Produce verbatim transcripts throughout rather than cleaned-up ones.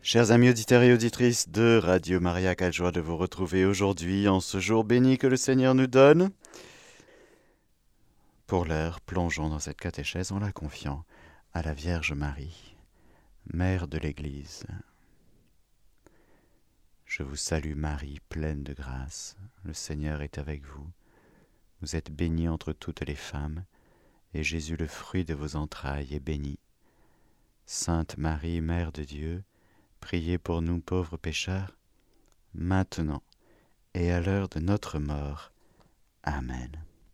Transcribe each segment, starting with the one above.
Chers amis auditeurs et auditrices de Radio Maria, quelle joie de vous retrouver aujourd'hui en ce jour béni que le Seigneur nous donne. Pour l'heure, plongeons dans cette catéchèse en la confiant à la Vierge Marie, Mère de l'Église. Je vous salue Marie, pleine de grâce, le Seigneur est avec vous. Vous êtes bénie entre toutes les femmes, et Jésus, le fruit de vos entrailles, est béni. Sainte Marie, Mère de Dieu, priez pour nous pauvres pécheurs, maintenant et à l'heure de notre mort. Amen.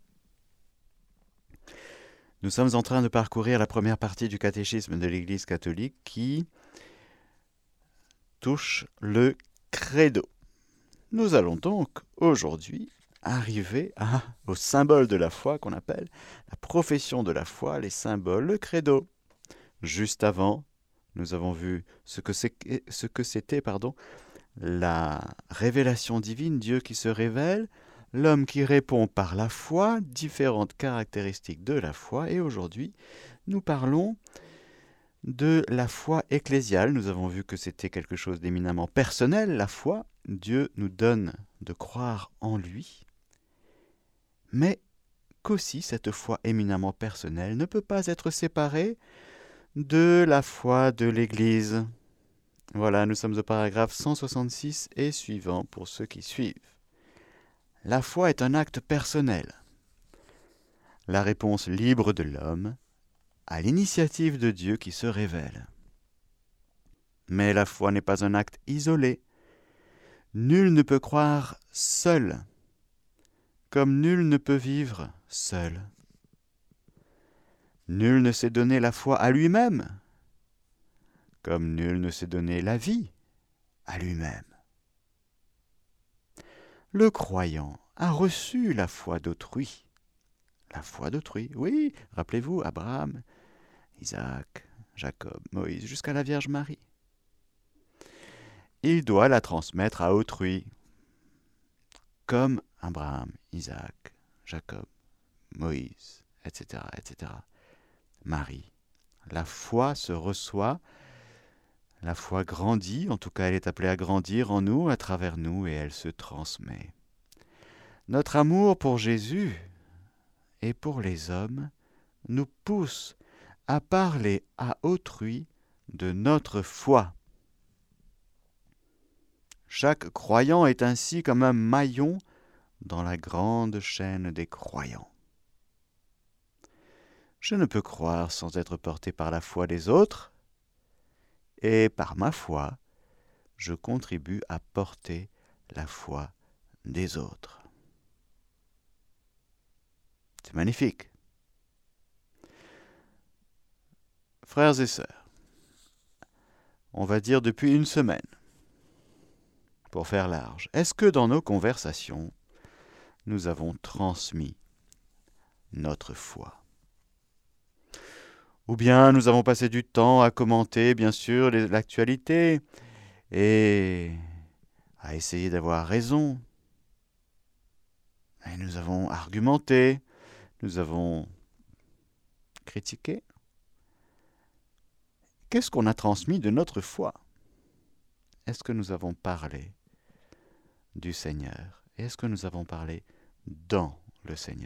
Nous sommes en train de parcourir la première partie du catéchisme de l'Église catholique qui touche le credo. Nous allons donc aujourd'hui arriver à, au symbole de la foi qu'on appelle la profession de la foi, les symboles, le credo. Juste avant, nous avons vu ce que, c'est, ce que c'était pardon, la révélation divine, Dieu qui se révèle, l'homme qui répond par la foi, différentes caractéristiques de la foi. Et aujourd'hui, nous parlons de la foi ecclésiale. Nous avons vu que c'était quelque chose d'éminemment personnel, la foi. Dieu nous donne de croire en lui, mais qu'aussi cette foi éminemment personnelle ne peut pas être séparée de la foi de l'Église. Voilà, nous sommes au paragraphe cent soixante-six et suivant pour ceux qui suivent. La foi est un acte personnel, la réponse libre de l'homme à l'initiative de Dieu qui se révèle. Mais la foi n'est pas un acte isolé. Nul ne peut croire seul, comme nul ne peut vivre seul. Nul ne s'est donné la foi à lui-même, comme nul ne s'est donné la vie à lui-même. Le croyant a reçu la foi d'autrui. La foi d'autrui, oui, rappelez-vous, Abraham, Isaac, Jacob, Moïse, jusqu'à la Vierge Marie. Il doit la transmettre à autrui, comme Abraham, Isaac, Jacob, Moïse, et cetera, et cetera. Marie. La foi se reçoit, la foi grandit, en tout cas elle est appelée à grandir en nous, à travers nous, et elle se transmet. Notre amour pour Jésus et pour les hommes nous pousse à parler à autrui de notre foi. Chaque croyant est ainsi comme un maillon dans la grande chaîne des croyants. Je ne peux croire sans être porté par la foi des autres, et par ma foi, je contribue à porter la foi des autres. C'est magnifique. Frères et sœurs, on va dire depuis une semaine, pour faire large, est-ce que dans nos conversations, nous avons transmis notre foi ? Ou bien nous avons passé du temps à commenter, bien sûr, l'actualité et à essayer d'avoir raison. Et nous avons argumenté, nous avons critiqué. Qu'est-ce qu'on a transmis de notre foi ? Est-ce que nous avons parlé du Seigneur ? Et est-ce que nous avons parlé dans le Seigneur ?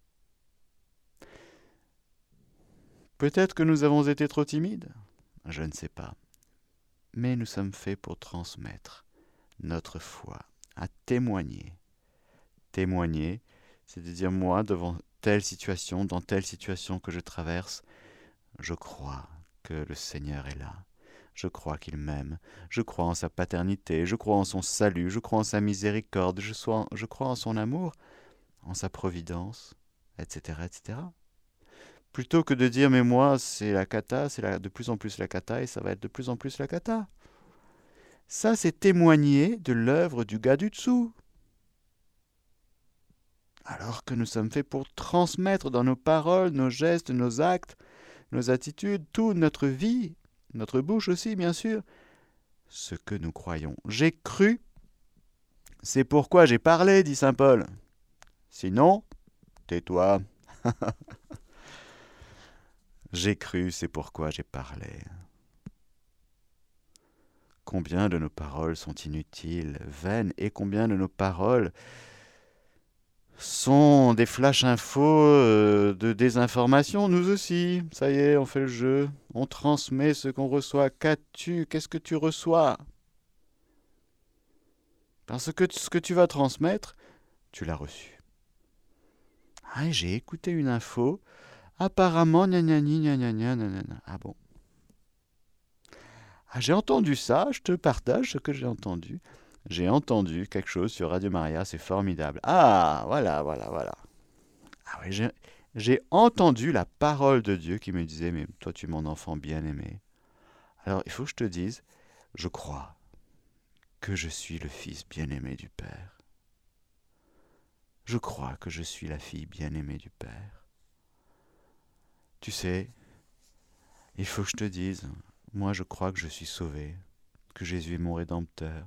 Peut-être que nous avons été trop timides, je ne sais pas. Mais nous sommes faits pour transmettre notre foi, à témoigner. Témoigner, c'est de dire moi, devant telle situation, dans telle situation que je traverse, je crois que le Seigneur est là. Je crois qu'il m'aime. Je crois en sa paternité. Je crois en son salut. Je crois en sa miséricorde. Je, sois, je crois en son amour, en sa providence, et cetera, et cetera. Plutôt que de dire, mais moi, c'est la cata, c'est la, de plus en plus la cata, et ça va être de plus en plus la cata. Ça, c'est témoigner de l'œuvre du gars du dessous. Alors que nous sommes faits pour transmettre dans nos paroles, nos gestes, nos actes, nos attitudes, toute notre vie, notre bouche aussi, bien sûr, ce que nous croyons. J'ai cru, c'est pourquoi j'ai parlé, dit saint Paul. Sinon, tais-toi. J'ai cru, c'est pourquoi j'ai parlé. combien de nos paroles sont inutiles, vaines, et combien de nos paroles sont des flash infos euh, de désinformation. Nous aussi, ça y est, on fait le jeu. On transmet ce qu'on reçoit. Qu'as-tu? Qu'est-ce que tu reçois? Parce que ce que tu vas transmettre, tu l'as reçu. Ah, j'ai écouté une info. Apparemment, gna gna gna gna gna gna gna gna. Ah bon. Ah, j'ai entendu ça, je te partage ce que j'ai entendu. J'ai entendu quelque chose sur Radio Maria, c'est formidable. Ah, voilà, voilà, voilà. Ah oui, j'ai, j'ai entendu la parole de Dieu qui me disait, mais toi tu es mon enfant bien-aimé. Alors, il faut que je te dise, je crois que je suis le fils bien-aimé du Père. Je crois que je suis la fille bien-aimée du Père. Tu sais, il faut que je te dise, moi je crois que je suis sauvé, que Jésus est mon Rédempteur.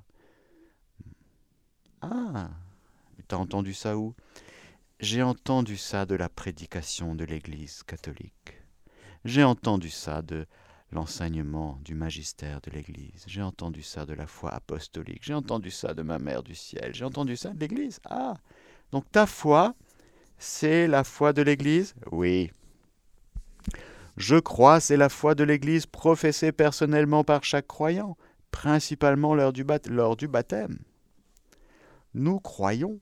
Ah, mais t'as entendu ça où? J'ai entendu ça de la prédication de l'Église catholique. J'ai entendu ça de l'enseignement du magistère de l'Église. J'ai entendu ça de la foi apostolique. J'ai entendu ça de ma mère du ciel. J'ai entendu ça de l'Église. Ah, donc ta foi, c'est la foi de l'Église? Oui. Je crois, c'est la foi de l'Église professée personnellement par chaque croyant, principalement lors du, bat- lors du baptême. Nous croyons.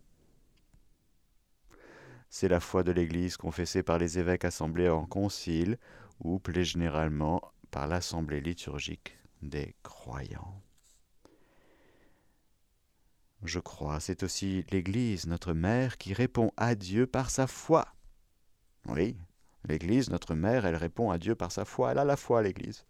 C'est la foi de l'Église confessée par les évêques assemblés en concile ou plus généralement par l'assemblée liturgique des croyants. Je crois, c'est aussi l'Église, notre mère, qui répond à Dieu par sa foi. Oui, l'Église, notre mère, elle répond à Dieu par sa foi. Elle a la foi, l'Église.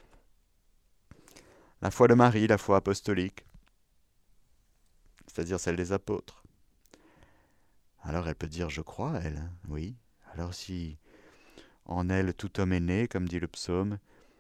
La foi de Marie, la foi apostolique, c'est-à-dire celle des apôtres. Alors elle peut dire je crois, elle, hein, oui. Alors si en elle tout homme est né, comme dit le psaume,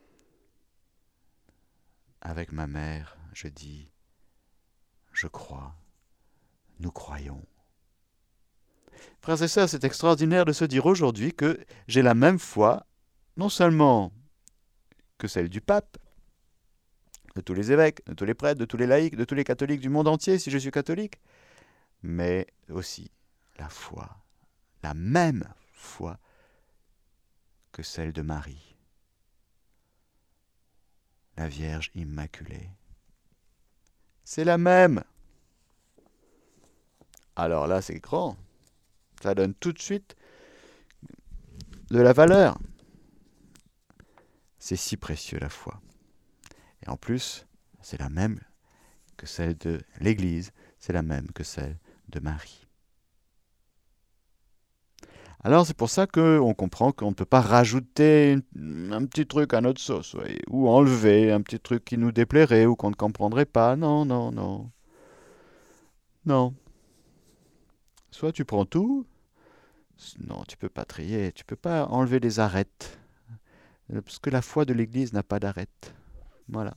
avec ma mère, je dis je crois, nous croyons. Frères et sœurs, c'est extraordinaire de se dire aujourd'hui que j'ai la même foi, non seulement que celle du pape, de tous les évêques, de tous les prêtres, de tous les laïcs, de tous les catholiques du monde entier, si je suis catholique, mais aussi la foi, la même foi que celle de Marie, la Vierge Immaculée. C'est la même. Alors là, c'est grand. Ça donne tout de suite de la valeur. C'est si précieux la foi. Et en plus, c'est la même que celle de l'Église, c'est la même que celle de Marie. Alors c'est pour ça qu'on comprend qu'on ne peut pas rajouter une, un petit truc à notre sauce, ouais, ou enlever un petit truc qui nous déplairait ou qu'on ne comprendrait pas. Non, non, non. Non. Soit tu prends tout, non, tu peux pas trier, tu peux pas enlever des arêtes, parce que la foi de l'Église n'a pas d'arêtes. Voilà.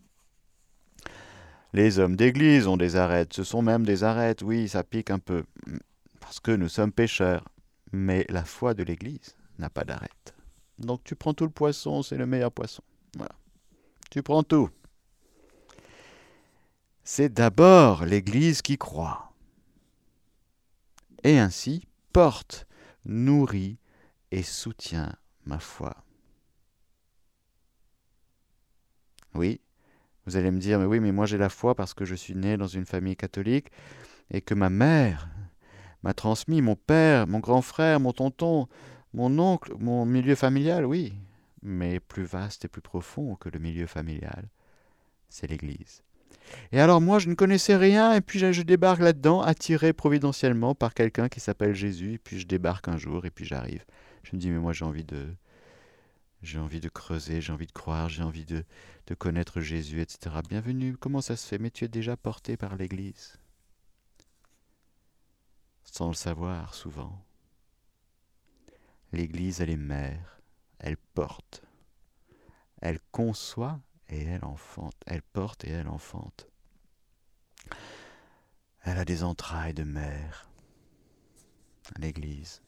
Les hommes d'église ont des arêtes, ce sont même des arêtes, oui, ça pique un peu, parce que nous sommes pécheurs. Mais la foi de l'Église n'a pas d'arête. Donc tu prends tout le poisson, c'est le meilleur poisson. Voilà. Tu prends tout. C'est d'abord l'Église qui croit. Et ainsi porte, nourrit et soutient ma foi. Oui, vous allez me dire, mais oui, mais moi j'ai la foi parce que je suis né dans une famille catholique et que ma mère m'a transmis, mon père, mon grand frère, mon tonton, mon oncle, mon milieu familial, oui, mais plus vaste et plus profond que le milieu familial, c'est l'Église. Et alors moi, je ne connaissais rien, et puis je, je débarque là-dedans, attiré providentiellement par quelqu'un qui s'appelle Jésus, et puis je débarque un jour, et puis j'arrive. Je me dis, mais moi j'ai envie de, j'ai envie de creuser, j'ai envie de croire, j'ai envie de, de connaître Jésus, et cetera. Bienvenue, comment ça se fait? Mais tu es déjà porté par l'Église. Sans le savoir, souvent. L'Église, elle est mère, elle porte, elle conçoit et elle enfante, elle porte et elle enfante. Elle a des entrailles de mère, l'Église.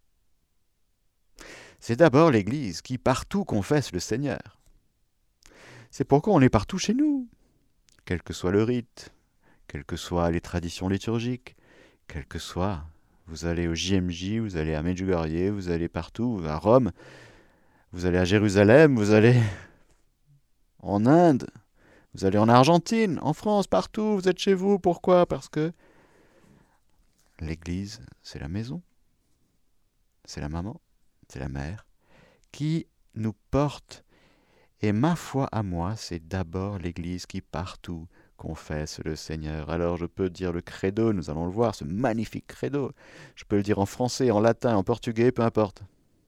C'est d'abord l'Église qui partout confesse le Seigneur. C'est pourquoi on est partout chez nous. quel que soit le rite, quelles que soient les traditions liturgiques, quel que soit, vous allez au J M J, vous allez à Medjugorje, vous allez partout, à Rome, vous allez à Jérusalem, vous allez en Inde, vous allez en Argentine, en France, partout, vous êtes chez vous. Pourquoi? Parce que l'Église, c'est la maison, c'est la maman, c'est la mère, qui nous porte. Et ma foi à moi, c'est d'abord l'Église qui partout confesse le Seigneur. Alors je peux dire le credo, nous allons le voir, ce magnifique credo. Je peux le dire en français, en latin, en portugais, peu importe.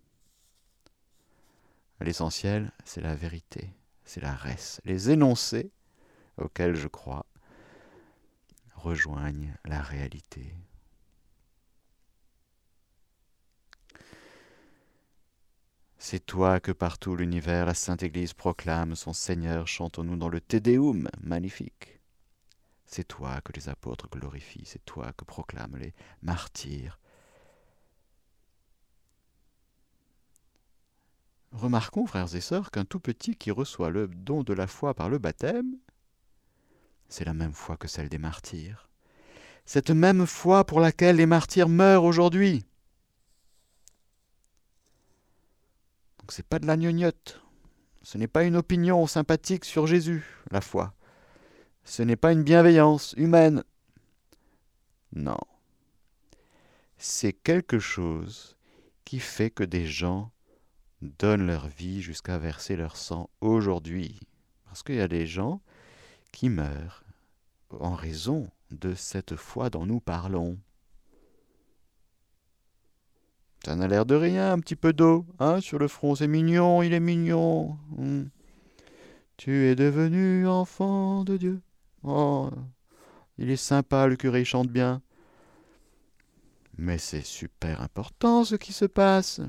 L'essentiel, c'est la vérité, c'est la res. Les énoncés auxquels je crois rejoignent la réalité. C'est toi que partout l'univers, la Sainte Église proclame son Seigneur, chantons-nous dans le Te Deum, magnifique. C'est toi que les apôtres glorifient, c'est toi que proclament les martyrs. Remarquons, frères et sœurs, qu'un tout petit qui reçoit le don de la foi par le baptême, c'est la même foi que celle des martyrs. Cette même foi pour laquelle les martyrs meurent aujourd'hui. Donc c'est pas de la gnognotte. Ce n'est pas une opinion sympathique sur Jésus, la foi. Ce n'est pas une bienveillance humaine. Non. C'est quelque chose qui fait que des gens donnent leur vie jusqu'à verser leur sang aujourd'hui. Parce qu'il y a des gens qui meurent en raison de cette foi dont nous parlons. Ça n'a l'air de rien, un petit peu d'eau, hein, sur le front, c'est mignon, il est mignon. Hum. Tu es devenu enfant de Dieu. Oh, il est sympa, le curé, il chante bien. Mais c'est super important ce qui se passe.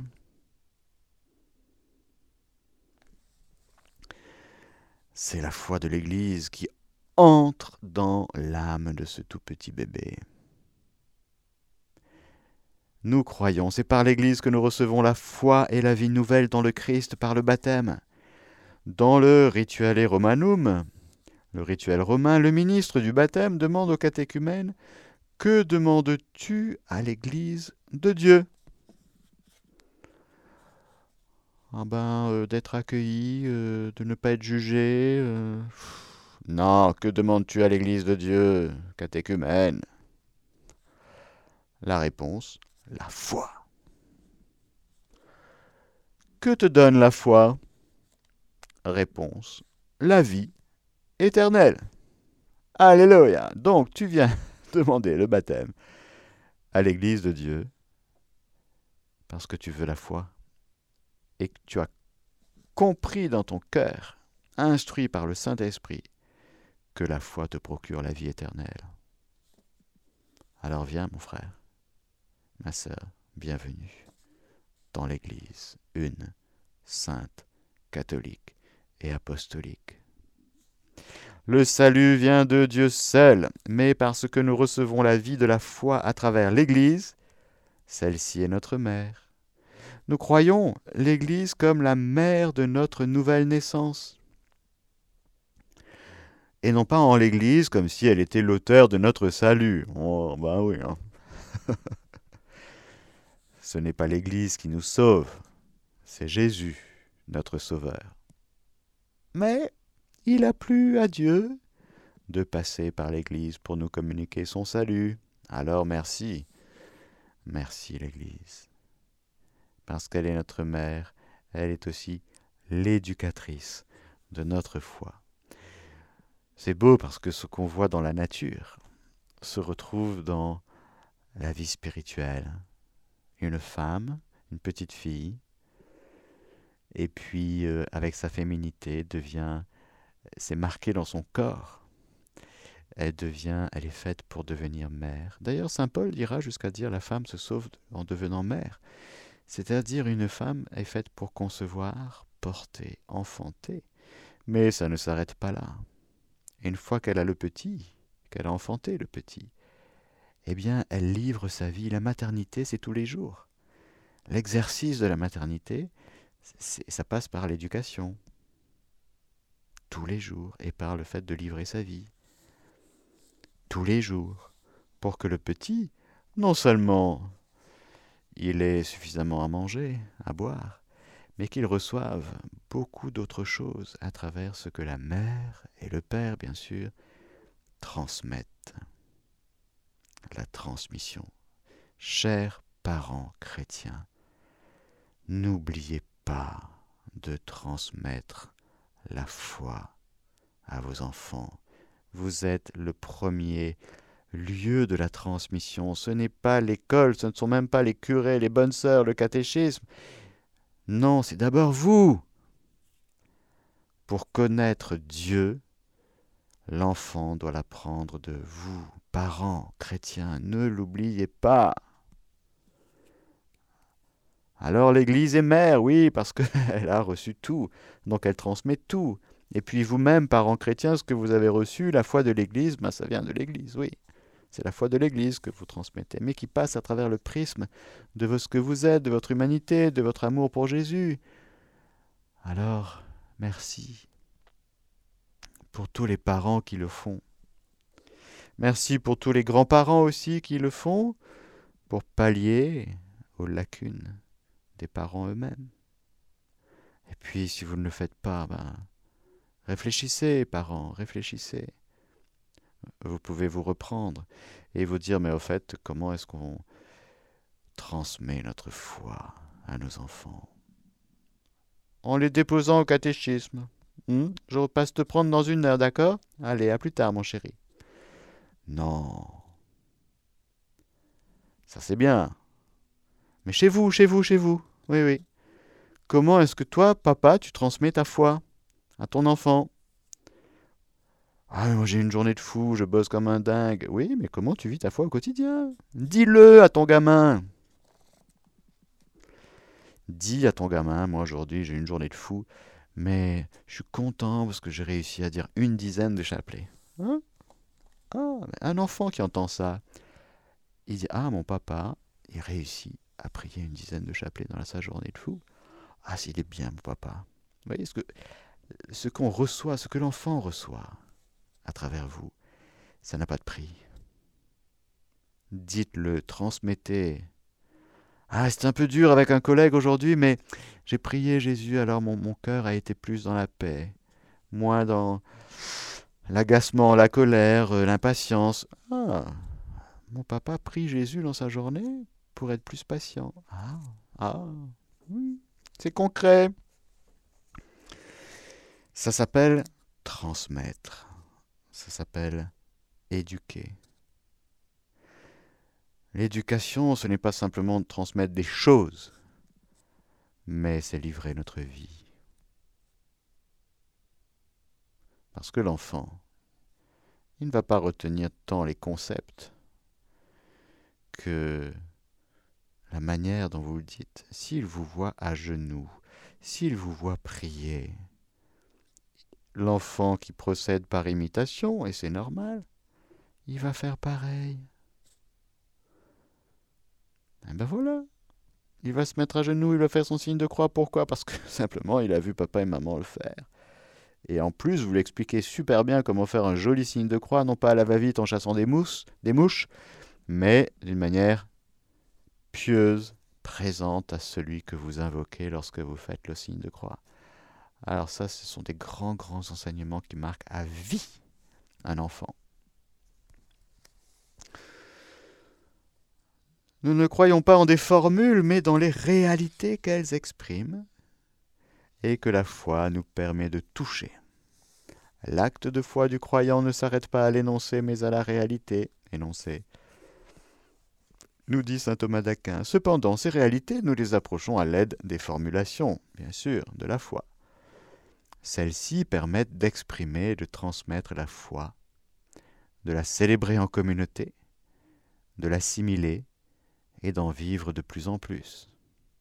C'est la foi de l'Église qui entre dans l'âme de ce tout petit bébé. Nous croyons, c'est par l'Église que nous recevons la foi et la vie nouvelle dans le Christ par le baptême. Dans le Rituale Romanum, le rituel romain, le ministre du baptême demande au catéchumène « Que demandes-tu à l'Église de Dieu ?» Ah ben, euh, d'être accueilli, euh, de ne pas être jugé. Euh... Non, que demandes-tu à l'Église de Dieu, catéchumène? La réponse, la foi. Que te donne la foi? Réponse, la vie éternelle. Alléluia. Donc tu viens demander le baptême à l'Église de Dieu parce que tu veux la foi et que tu as compris dans ton cœur, instruit par le Saint-Esprit, que la foi te procure la vie éternelle. Alors viens, mon frère, ma sœur, bienvenue dans l'Église, une, sainte, catholique et apostolique. Le salut vient de Dieu seul, mais parce que nous recevons la vie de la foi à travers l'Église, celle-ci est notre mère. Nous croyons l'Église comme la mère de notre nouvelle naissance. Et non pas en l'Église comme si elle était l'auteur de notre salut. Oh, ben oui. Hein. Ce n'est pas l'Église qui nous sauve, c'est Jésus, notre Sauveur. Mais il a plu à Dieu de passer par l'Église pour nous communiquer son salut. Alors merci, merci l'Église. Parce qu'elle est notre mère, elle est aussi l'éducatrice de notre foi. C'est beau parce que ce qu'on voit dans la nature se retrouve dans la vie spirituelle. Une femme, une petite fille, et puis euh, avec sa féminité, devient, c'est marqué dans son corps. Elle devient, elle est faite pour devenir mère. D'ailleurs, saint Paul ira jusqu'à dire la femme se sauve en devenant mère. C'est-à-dire une femme est faite pour concevoir, porter, enfanter. Mais ça ne s'arrête pas là. Une fois qu'elle a le petit, qu'elle a enfanté le petit, eh bien, elle livre sa vie. La maternité, c'est tous les jours. L'exercice de la maternité, c'est, ça passe par l'éducation. Tous les jours, et par le fait de livrer sa vie. tous les jours, pour que le petit, non seulement il ait suffisamment à manger, à boire, mais qu'il reçoive beaucoup d'autres choses à travers ce que la mère et le père, bien sûr, transmettent. La transmission. Chers parents chrétiens, n'oubliez pas de transmettre la foi à vos enfants. Vous êtes le premier lieu de la transmission. Ce n'est pas l'école, ce ne sont même pas les curés, les bonnes sœurs, le catéchisme. Non, c'est d'abord vous. Pour connaître Dieu, l'enfant doit l'apprendre de vous, parents chrétiens. Ne l'oubliez pas. Alors l'Église est mère, oui, parce qu'elle a reçu tout, donc elle transmet tout. Et puis vous-même, parents chrétiens, ce que vous avez reçu, la foi de l'Église, ben ça vient de l'Église, oui. C'est la foi de l'Église que vous transmettez, mais qui passe à travers le prisme de ce que vous êtes, de votre humanité, de votre amour pour Jésus. Alors, merci pour tous les parents qui le font. Merci pour tous les grands-parents aussi qui le font, pour pallier aux lacunes des parents eux-mêmes. Et puis, si vous ne le faites pas, ben, réfléchissez, parents, réfléchissez. Vous pouvez vous reprendre et vous dire, mais au fait, comment est-ce qu'on transmet notre foi à nos enfants? En les déposant au catéchisme. Hmm? Je repasse te prendre dans une heure, d'accord? Allez, à plus tard, mon chéri. Non. Ça, c'est bien. Mais chez vous, chez vous, chez vous. Oui, oui. Comment est-ce que toi, papa, tu transmets ta foi à ton enfant? Ah, moi j'ai une journée de fou, je bosse comme un dingue. Oui, mais comment tu vis ta foi au quotidien? Dis-le à ton gamin. Dis à ton gamin, moi aujourd'hui j'ai une journée de fou, mais je suis content parce que j'ai réussi à dire une dizaine de chapelets. Hein? Ah, un enfant qui entend ça, il dit, ah, mon papa, il réussit à prier une dizaine de chapelets dans sa journée de fou. Ah, s'il est bien, mon papa. Vous voyez, ce que, ce qu'on reçoit, ce que l'enfant reçoit à travers vous, ça n'a pas de prix. Dites-le, transmettez. Ah, c'est un peu dur avec un collègue aujourd'hui, mais j'ai prié Jésus, alors mon, mon cœur a été plus dans la paix, moins dans l'agacement, la colère, euh, l'impatience. Ah, mon papa prie Jésus dans sa journée pour être plus patient. Ah, ah, oui, c'est concret. Ça s'appelle transmettre. Ça s'appelle éduquer. L'éducation, ce n'est pas simplement de transmettre des choses, mais c'est livrer notre vie. Parce que l'enfant, il ne va pas retenir tant les concepts que la manière dont vous le dites. S'il vous voit à genoux, s'il vous voit prier, l'enfant qui procède par imitation, et c'est normal, il va faire pareil. Et ben voilà, il va se mettre à genoux, il va faire son signe de croix. Pourquoi? Parce que simplement, il a vu papa et maman le faire. Et en plus, vous l'expliquez super bien comment faire un joli signe de croix, non pas à la va-vite en chassant des mousses, des mouches, mais d'une manière pieuse, présente à celui que vous invoquez lorsque vous faites le signe de croix. Alors ça, ce sont des grands, grands enseignements qui marquent à vie un enfant. Nous ne croyons pas en des formules, mais dans les réalités qu'elles expriment et que la foi nous permet de toucher. L'acte de foi du croyant ne s'arrête pas à l'énoncé, mais à la réalité énoncée. Nous dit saint Thomas d'Aquin. Cependant, ces réalités, nous les approchons à l'aide des formulations, bien sûr, de la foi. Celles-ci permettent d'exprimer et de transmettre la foi, de la célébrer en communauté, de l'assimiler et d'en vivre de plus en plus.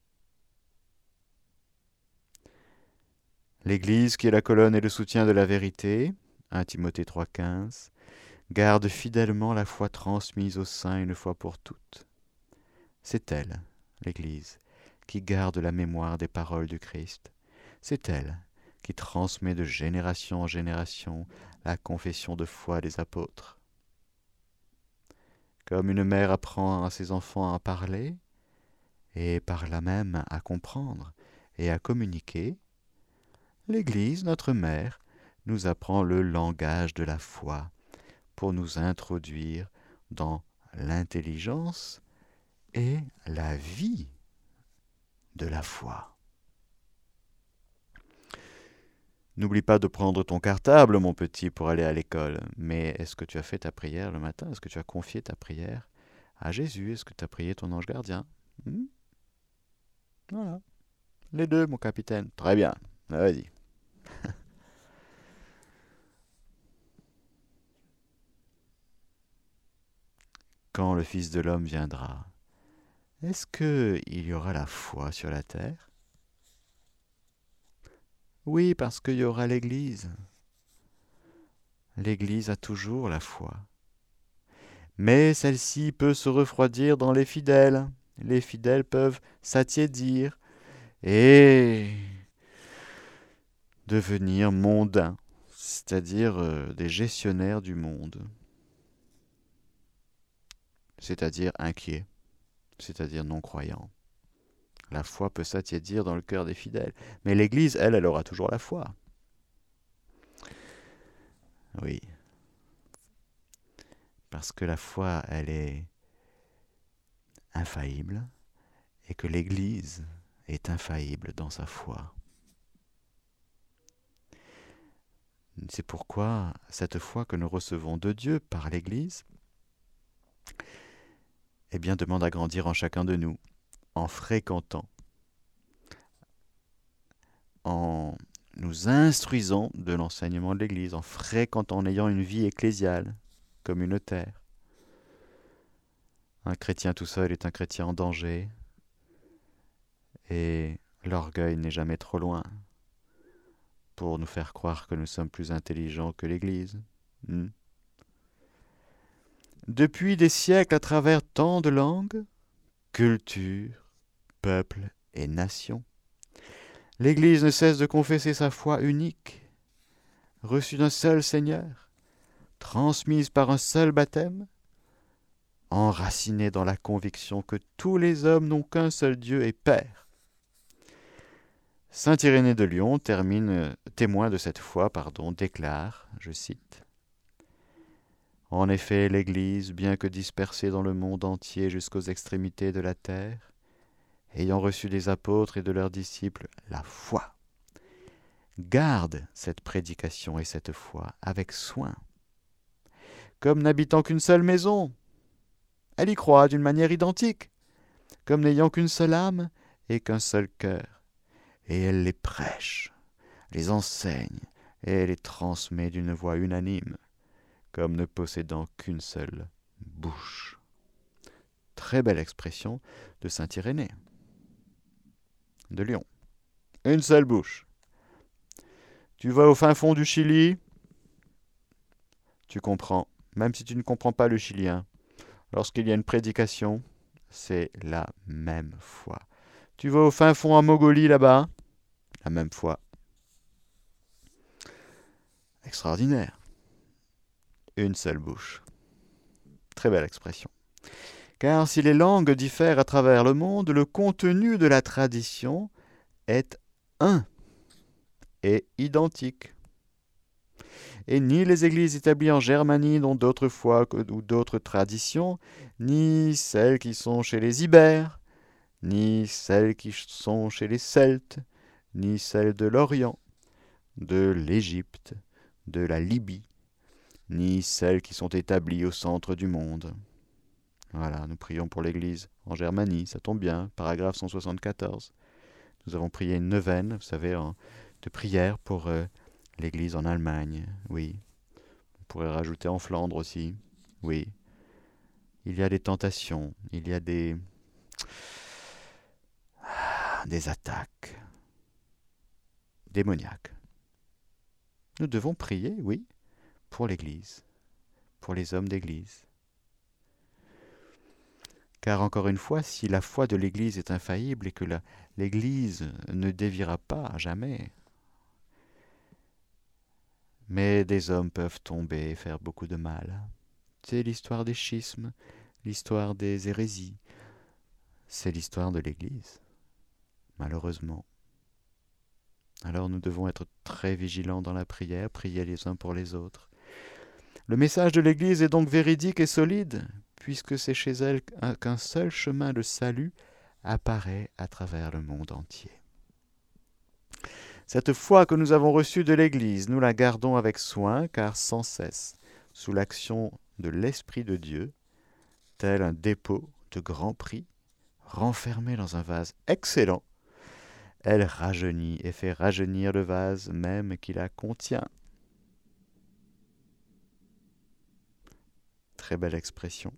L'Église, qui est la colonne et le soutien de la vérité, premier Timothée trois quinze, garde fidèlement la foi transmise aux saints une fois pour toutes. C'est elle, l'Église, qui garde la mémoire des paroles du Christ. C'est elle qui transmet de génération en génération la confession de foi des apôtres. Comme une mère apprend à ses enfants à parler, et par là même à comprendre et à communiquer, l'Église, notre mère, nous apprend le langage de la foi pour nous introduire dans l'intelligence et la vie de la foi. N'oublie pas de prendre ton cartable, mon petit, pour aller à l'école. Mais est-ce que tu as fait ta prière le matin? Est-ce que tu as confié ta prière à Jésus? Est-ce que tu as prié ton ange gardien? hmm Voilà. Les deux, mon capitaine. Très bien. Vas-y. Quand le Fils de l'homme viendra, est-ce qu'il y aura la foi sur la terre? Oui, parce qu'il y aura l'Église. L'Église a toujours la foi. Mais celle-ci peut se refroidir dans les fidèles. Les fidèles peuvent s'attiédir et devenir mondains, c'est-à-dire euh, des gestionnaires du monde, c'est-à-dire inquiets, c'est-à-dire non-croyants. La foi peut s'attiédir dans le cœur des fidèles, mais l'Église, elle, elle aura toujours la foi. Oui, parce que la foi, elle est infaillible, et que l'Église est infaillible dans sa foi. C'est pourquoi cette foi que nous recevons de Dieu par l'Église, eh bien, demande à grandir en chacun de nous, en fréquentant, en nous instruisant de l'enseignement de l'Église, en fréquentant, en ayant une vie ecclésiale, communautaire. Un chrétien tout seul est un chrétien en danger, et l'orgueil n'est jamais trop loin pour nous faire croire que nous sommes plus intelligents que l'Église. Hmm. Depuis des siècles, à travers tant de langues, cultures, peuples et nations, l'Église ne cesse de confesser sa foi unique, reçue d'un seul Seigneur, transmise par un seul baptême, enracinée dans la conviction que tous les hommes n'ont qu'un seul Dieu et Père. Saint Irénée de Lyon termine, témoin de cette foi, pardon, déclare, je cite, « En effet, l'Église, bien que dispersée dans le monde entier jusqu'aux extrémités de la terre, ayant reçu des apôtres et de leurs disciples la foi, garde cette prédication et cette foi avec soin. Comme n'habitant qu'une seule maison, elle y croit d'une manière identique, comme n'ayant qu'une seule âme et qu'un seul cœur, et elle les prêche, les enseigne et les transmet d'une voix unanime, comme ne possédant qu'une seule bouche. » Très belle expression de saint Irénée de Lyon. Une seule bouche. Tu vas au fin fond du Chili, tu comprends, même si tu ne comprends pas le chilien. Lorsqu'il y a une prédication, c'est la même foi. Tu vas au fin fond en Mongolie là-bas, la même foi. Extraordinaire. Une seule bouche. Très belle expression. Car si les langues diffèrent à travers le monde, le contenu de la tradition est un et identique. Et ni les églises établies en Germanie n'ont d'autres foi ou d'autres traditions, ni celles qui sont chez les Ibères, ni celles qui sont chez les Celtes, ni celles de l'Orient, de l'Égypte, de la Libye, ni celles qui sont établies au centre du monde. Voilà, nous prions pour l'Église en Germanie, ça tombe bien, paragraphe cent soixante-quatorze. Nous avons prié une neuvaine, vous savez, en, de prière pour euh, l'Église en Allemagne, oui. On pourrait rajouter en Flandre aussi, oui. Il y a des tentations, il y a des, des attaques démoniaques. Nous devons prier, oui, pour l'Église, pour les hommes d'Église. Car encore une fois, si la foi de l'Église est infaillible et que la, l'Église ne déviera pas à jamais, mais des hommes peuvent tomber et faire beaucoup de mal. C'est l'histoire des schismes, l'histoire des hérésies. C'est l'histoire de l'Église, malheureusement. Alors nous devons être très vigilants dans la prière, prier les uns pour les autres. Le message de l'Église est donc véridique et solide, puisque c'est chez elle qu'un seul chemin de salut apparaît à travers le monde entier. Cette foi que nous avons reçue de l'Église, nous la gardons avec soin, car sans cesse, sous l'action de l'Esprit de Dieu, tel un dépôt de grand prix, renfermé dans un vase excellent, elle rajeunit et fait rajeunir le vase même qui la contient. Très belle expression.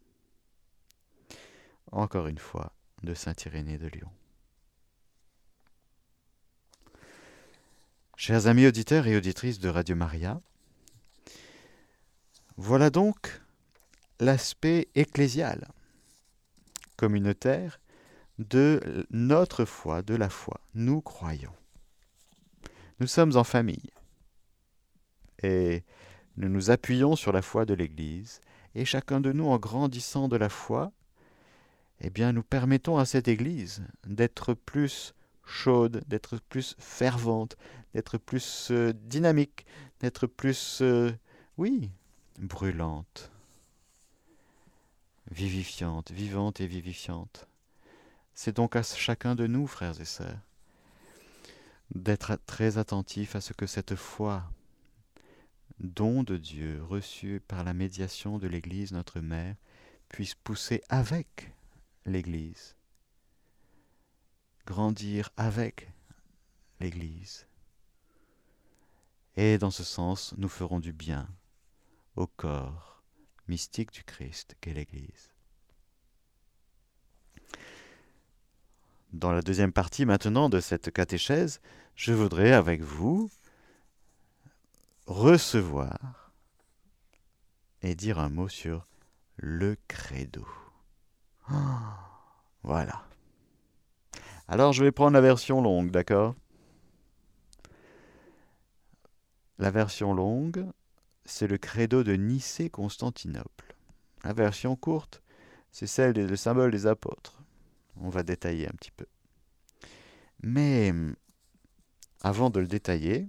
Encore une fois, de saint Irénée de Lyon. Chers amis auditeurs et auditrices de Radio Maria, voilà donc l'aspect ecclésial, communautaire, de notre foi, de la foi. Nous croyons. Nous sommes en famille. Et nous nous appuyons sur la foi de l'Église. Et chacun de nous, en grandissant de la foi, eh bien, nous permettons à cette Église d'être plus chaude, d'être plus fervente, d'être plus euh, dynamique, d'être plus, euh, oui, brûlante, vivifiante, vivante et vivifiante. C'est donc à chacun de nous, frères et sœurs, d'être très attentifs à ce que cette foi, don de Dieu, reçu par la médiation de l'Église, notre mère, puisse pousser avec l'Église, grandir avec l'Église. Et dans ce sens, nous ferons du bien au corps mystique du Christ qu'est l'Église. Dans la deuxième partie maintenant de cette catéchèse, je voudrais avec vous recevoir et dire un mot sur le credo. Oh, voilà. Alors je vais prendre la version longue, d'accord ? La version longue, c'est le credo de Nicée-Constantinople. La version courte, c'est celle du symbole des apôtres. On va détailler un petit peu. Mais avant de le détailler,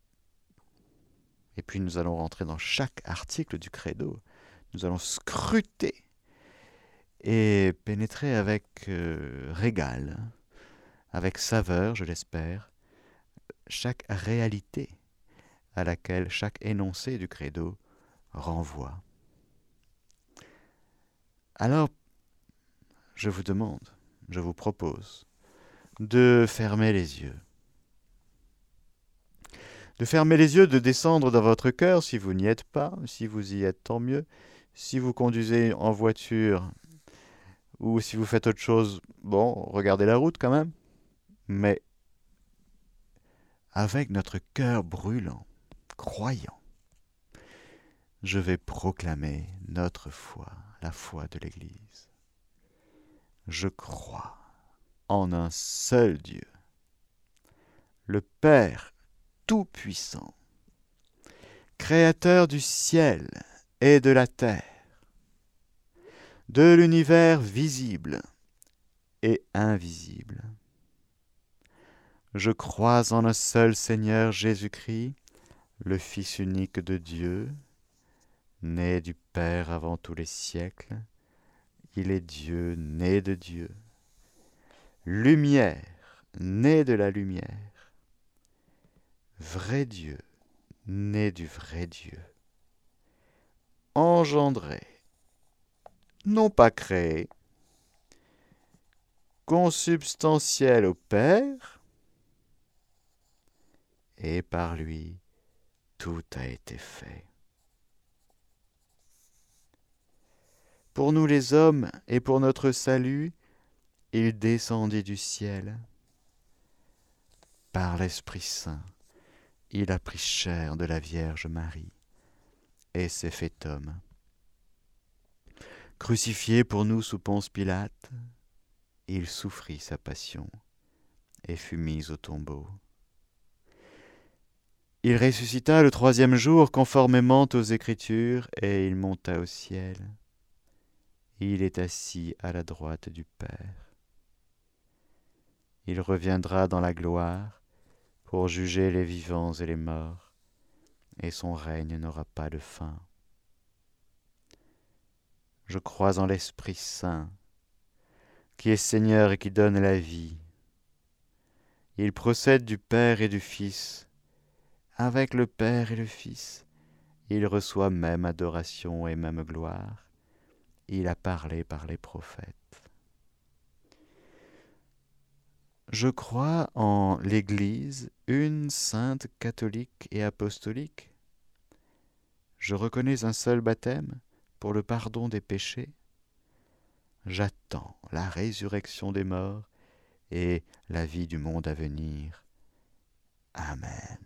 et puis nous allons rentrer dans chaque article du credo, nous allons scruter et pénétrer avec euh, régal, avec saveur, je l'espère, chaque réalité à laquelle chaque énoncé du credo renvoie. Alors, je vous demande, je vous propose de fermer les yeux. De fermer les yeux, de descendre dans votre cœur si vous n'y êtes pas, si vous y êtes, tant mieux. Si vous conduisez en voiture ou si vous faites autre chose, bon, regardez la route quand même. Mais avec notre cœur brûlant, croyant, je vais proclamer notre foi, la foi de l'Église. Je crois en un seul Dieu, le Père Tout-Puissant, Créateur du ciel et de la terre, de l'univers visible et invisible. Je crois en un seul Seigneur Jésus-Christ, le Fils unique de Dieu, né du Père avant tous les siècles. Il est Dieu, né de Dieu, lumière, né de la lumière, vrai Dieu, né du vrai Dieu, engendré, non pas créé, consubstantiel au Père, et par lui tout a été fait. Pour nous les hommes et pour notre salut, il descendit du ciel. Par l'Esprit Saint, il a pris chair de la Vierge Marie et s'est fait homme. Crucifié pour nous sous Ponce Pilate, il souffrit sa passion et fut mis au tombeau. Il ressuscita le troisième jour conformément aux Écritures et il monta au ciel. Il est assis à la droite du Père. Il reviendra dans la gloire pour juger les vivants et les morts, et son règne n'aura pas de fin. Je crois en l'Esprit Saint, qui est Seigneur et qui donne la vie. Il procède du Père et du Fils. Avec le Père et le Fils, il reçoit même adoration et même gloire. Il a parlé par les prophètes. Je crois en l'Église, une sainte catholique et apostolique. Je reconnais un seul baptême pour le pardon des péchés. J'attends la résurrection des morts et la vie du monde à venir. Amen.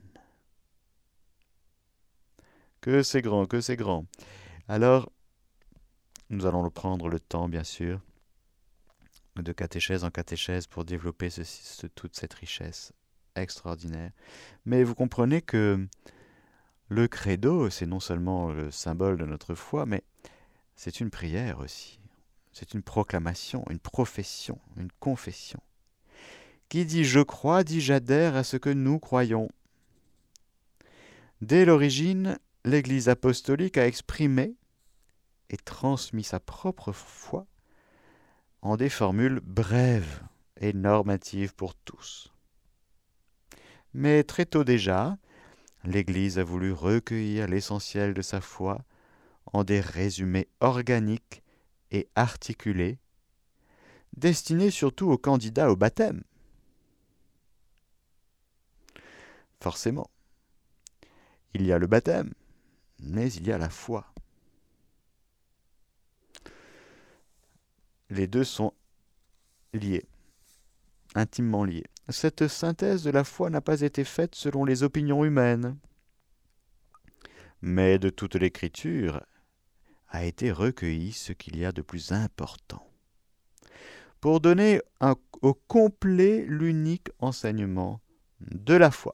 Que c'est grand, que c'est grand. Alors, nous allons prendre le temps, bien sûr, de catéchèse en catéchèse pour développer ce, ce, toute cette richesse extraordinaire. Mais vous comprenez que le credo, c'est non seulement le symbole de notre foi, mais c'est une prière aussi. C'est une proclamation, une profession, une confession. Qui dit « je crois » dit « j'adhère à ce que nous croyons ». Dès l'origine, l'Église apostolique a exprimé et transmis sa propre foi en des formules brèves et normatives pour tous. Mais très tôt déjà, l'Église a voulu recueillir l'essentiel de sa foi en des résumés organiques et articulés, destinés surtout aux candidats au baptême. Forcément, il y a le baptême, mais il y a la foi. Les deux sont liés, intimement liés. Cette synthèse de la foi n'a pas été faite selon les opinions humaines, mais de toute l'Écriture a été recueilli ce qu'il y a de plus important, pour donner un, au complet l'unique enseignement de la foi.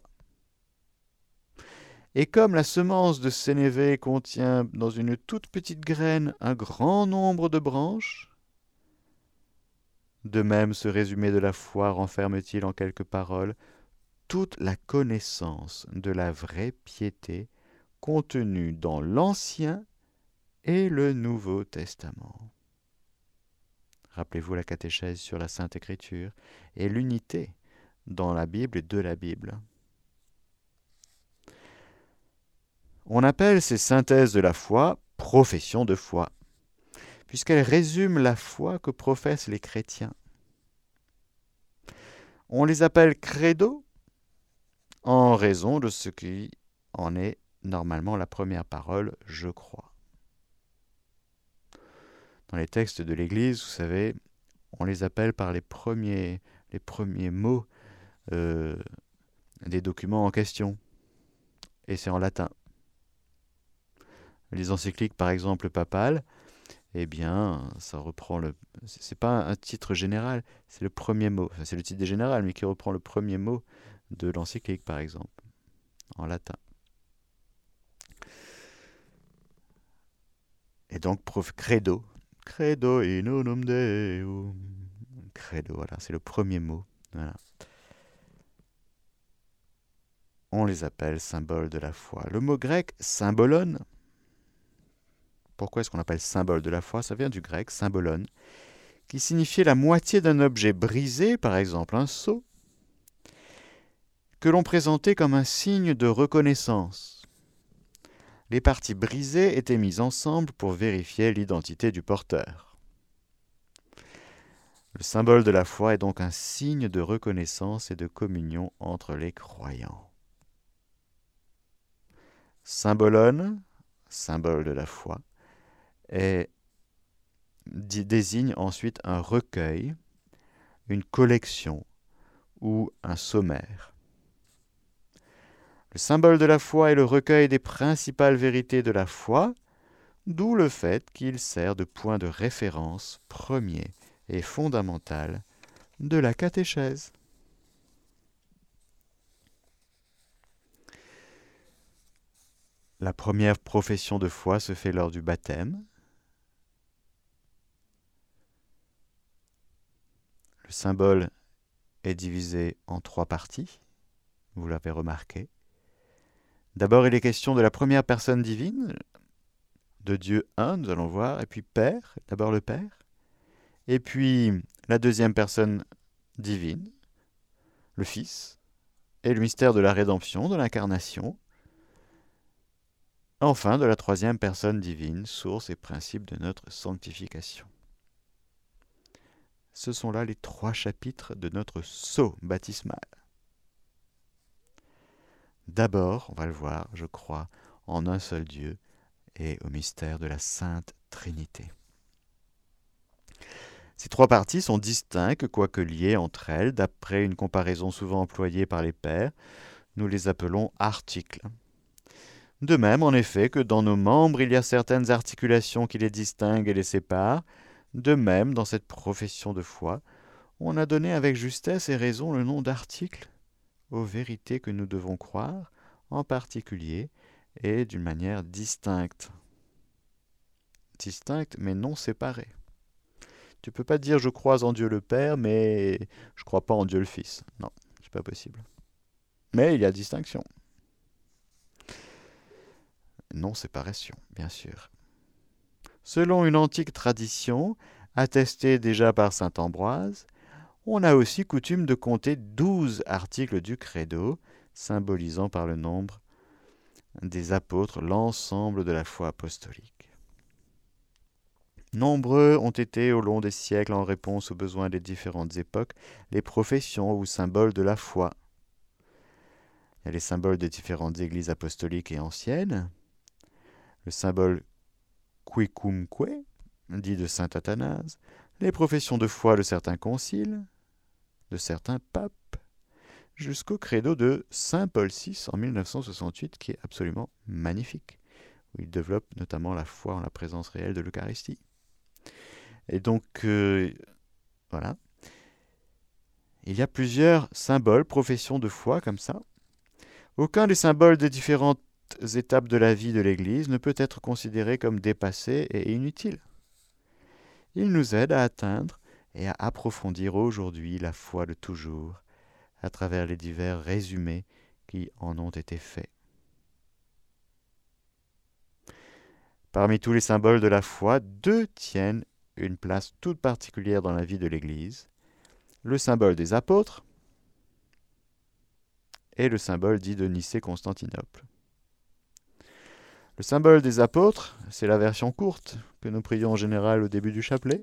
Et comme la semence de sénévé contient dans une toute petite graine un grand nombre de branches, de même ce résumé de la foi renferme-t-il en quelques paroles toute la connaissance de la vraie piété contenue dans l'Ancien et le Nouveau Testament. Rappelez-vous la catéchèse sur la Sainte Écriture et l'unité dans la Bible et de la Bible. On appelle ces synthèses de la foi profession de foi, puisqu'elles résument la foi que professent les chrétiens. On les appelle credo en raison de ce qui en est normalement la première parole « je crois ». Dans les textes de l'Église, vous savez, on les appelle par les premiers, les premiers mots euh, des documents en question, et c'est en latin. Les encycliques, par exemple, papales, eh bien, ça reprend le... C'est pas un titre général, c'est le premier mot. Enfin, c'est le titre général, mais qui reprend le premier mot de l'encyclique, par exemple, en latin. Et donc, prof, credo. Credo in unum Deum. Credo, voilà, c'est le premier mot. Voilà. On les appelle symboles de la foi. Le mot grec symbolon. Pourquoi est-ce qu'on appelle symbole de la foi? Ça vient du grec symbolon, qui signifiait la moitié d'un objet brisé, par exemple un seau, que l'on présentait comme un signe de reconnaissance. Les parties brisées étaient mises ensemble pour vérifier l'identité du porteur. Le symbole de la foi est donc un signe de reconnaissance et de communion entre les croyants. Symbolon, symbole de la foi, et désigne ensuite un recueil, une collection ou un sommaire. Le symbole de la foi est le recueil des principales vérités de la foi, d'où le fait qu'il sert de point de référence premier et fondamental de la catéchèse. La première profession de foi se fait lors du baptême. Le symbole est divisé en trois parties, vous l'avez remarqué. D'abord, il est question de la première personne divine, de Dieu un, nous allons voir, et puis Père, d'abord le Père, et puis la deuxième personne divine, le Fils, et le mystère de la rédemption, de l'incarnation, enfin de la troisième personne divine, source et principe de notre sanctification. Ce sont là les trois chapitres de notre sceau baptismal. D'abord, on va le voir, je crois, en un seul Dieu et au mystère de la Sainte Trinité. Ces trois parties sont distinctes, quoique liées entre elles, d'après une comparaison souvent employée par les pères. Nous les appelons articles. De même, en effet, que dans nos membres, il y a certaines articulations qui les distinguent et les séparent, de même, dans cette profession de foi, on a donné avec justesse et raison le nom d'articles aux vérités que nous devons croire, en particulier, et d'une manière distincte. Distincte, mais non séparée. Tu ne peux pas dire « je crois en Dieu le Père, mais je ne crois pas en Dieu le Fils ». Non, c'est pas possible. Mais il y a distinction. Non-séparation, bien sûr. Selon une antique tradition, attestée déjà par saint Ambroise, on a aussi coutume de compter douze articles du credo, symbolisant par le nombre des apôtres l'ensemble de la foi apostolique. Nombreux ont été au long des siècles, en réponse aux besoins des différentes époques, les professions ou symboles de la foi. Il y a les symboles des différentes églises apostoliques et anciennes, le symbole quicumque, dit de saint Athanase, les professions de foi de certains conciles, de certains papes, jusqu'au credo de saint Paul six en mille neuf cent soixante-huit, qui est absolument magnifique, où il développe notamment la foi en la présence réelle de l'Eucharistie. Et donc, euh, voilà. Il y a plusieurs symboles, professions de foi comme ça. Aucun des symboles des différentes étapes de la vie de l'Église ne peut être considéré comme dépassé et inutile. Il nous aide à atteindre et à approfondir aujourd'hui la foi de toujours, à travers les divers résumés qui en ont été faits. Parmi tous les symboles de la foi, deux tiennent une place toute particulière dans la vie de l'Église. Le symbole des apôtres et le symbole dit de Nicée-Constantinople. Le symbole des apôtres, c'est la version courte que nous prions en général au début du chapelet.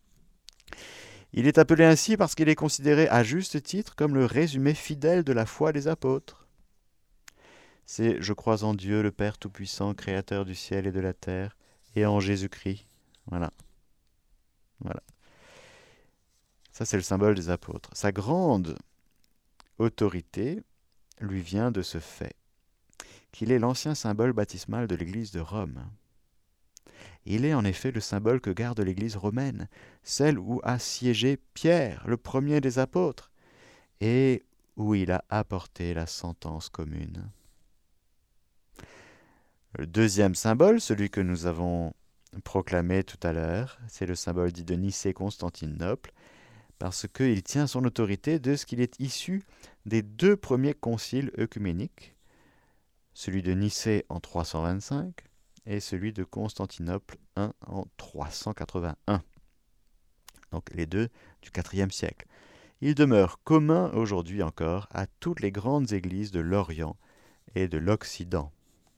Il est appelé ainsi parce qu'il est considéré à juste titre comme le résumé fidèle de la foi des apôtres. C'est « Je crois en Dieu, le Père Tout-Puissant, Créateur du ciel et de la terre, et en Jésus-Christ. » Voilà. Voilà. Ça, c'est le symbole des apôtres. Sa grande autorité lui vient de ce fait qu'il est l'ancien symbole baptismal de l'Église de Rome. Il est en effet le symbole que garde l'Église romaine, celle où a siégé Pierre, le premier des apôtres, et où il a apporté la sentence commune. Le deuxième symbole, celui que nous avons proclamé tout à l'heure, c'est le symbole dit de Nicée-Constantinople, parce qu'il tient son autorité de ce qu'il est issu des deux premiers conciles œcuméniques, celui de Nicée en trois cent vingt-cinq et celui de Constantinople un en trois cent quatre-vingt-un. Donc les deux du quatrième siècle. Il demeure commun aujourd'hui encore à toutes les grandes églises de l'Orient et de l'Occident.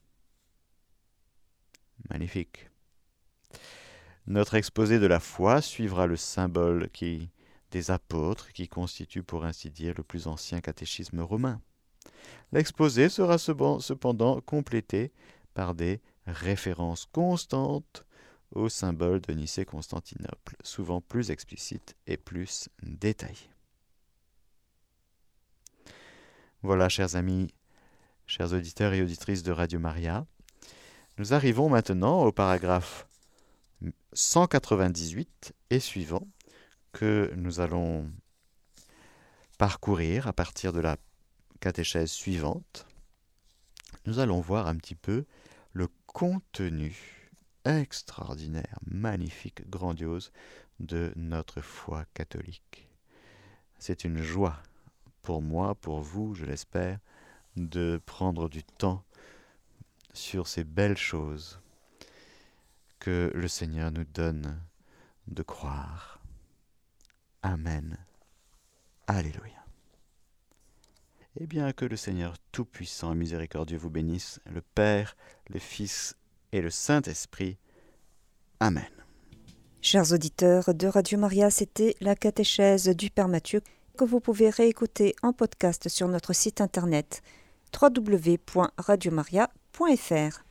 Magnifique. Notre exposé de la foi suivra le symbole qui, des apôtres qui constitue pour ainsi dire le plus ancien catéchisme romain. L'exposé sera cependant complété par des références constantes au symbole de Nicée-Constantinople, souvent plus explicites et plus détaillées. Voilà, chers amis, chers auditeurs et auditrices de Radio Maria, nous arrivons maintenant au paragraphe cent quatre-vingt-dix-huit et suivant que nous allons parcourir à partir de la catéchèse suivante. Nous allons voir un petit peu le contenu extraordinaire, magnifique, grandiose de notre foi catholique. c'est une joie pour moi, pour vous, je l'espère, de prendre du temps sur ces belles choses que le Seigneur nous donne de croire. Amen. Alléluia. Eh bien, que le Seigneur Tout-Puissant et Miséricordieux vous bénisse, le Père, le Fils et le Saint-Esprit. Amen. Chers auditeurs de Radio Maria, c'était la catéchèse du Père Mathieu que vous pouvez réécouter en podcast sur notre site internet w w w point radio maria point f r.